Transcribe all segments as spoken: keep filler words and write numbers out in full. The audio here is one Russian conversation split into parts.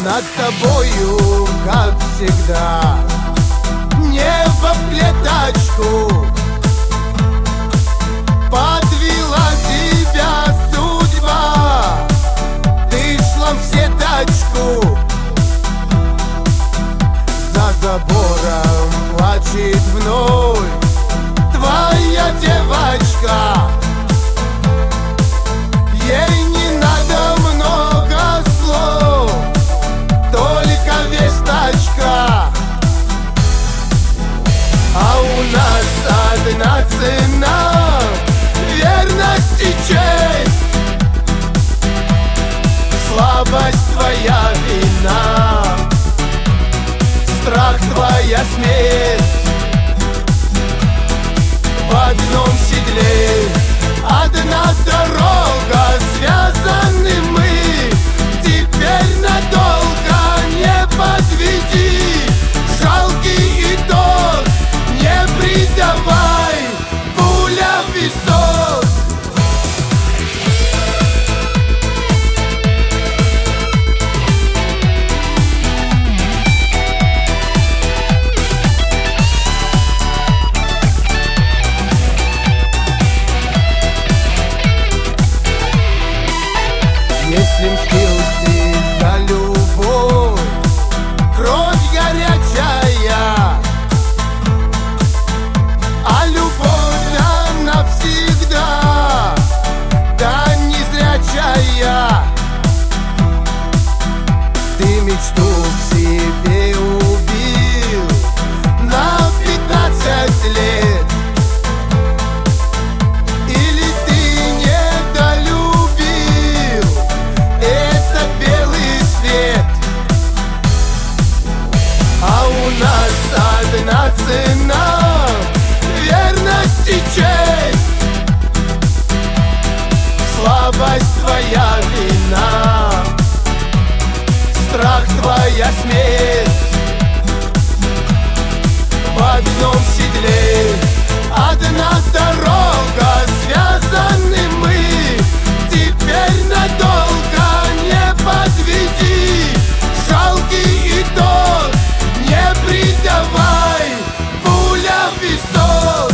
Над тобою, как всегда, небо в клеточку. Подвела тебя судьба, ты шла в сеточку. За забором плачет вновь твоя девочка. Ей не надо много слов, только весточка. А у нас одна цена — верность и честь. Слабость твоя вина, страх твоя смерть. В одном седле одна дорога, связаны мы теперь надолго. Не подведи, жалкий итог не предавай, пуля в висок. Если мстил ты за любовь, кровь горячая, а любовь она навсегда, да незрячая. Ты мечту в себе убил на пятнадцать лет. Или ты недолюбил этот белый свет. А у нас одна цена — верность и честь. Слабость твоя вина, страх твоя смерть. В одном седле одна дорога, связаны мы теперь надолго. Не подведи, жалкий итог не предавай, пуля в висок.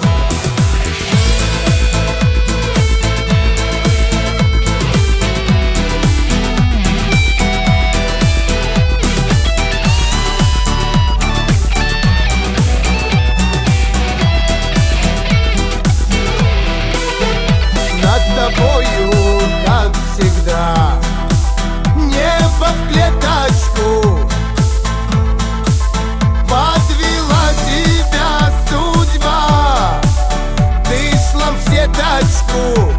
Над тобою, как всегда, небо в клеточку. Подвела тебя судьба, ты шла в сеточку.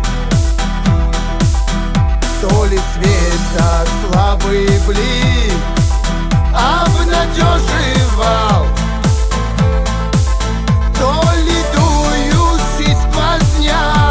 То ли света слабый блик обнадеживал, то ли дующий сквозняк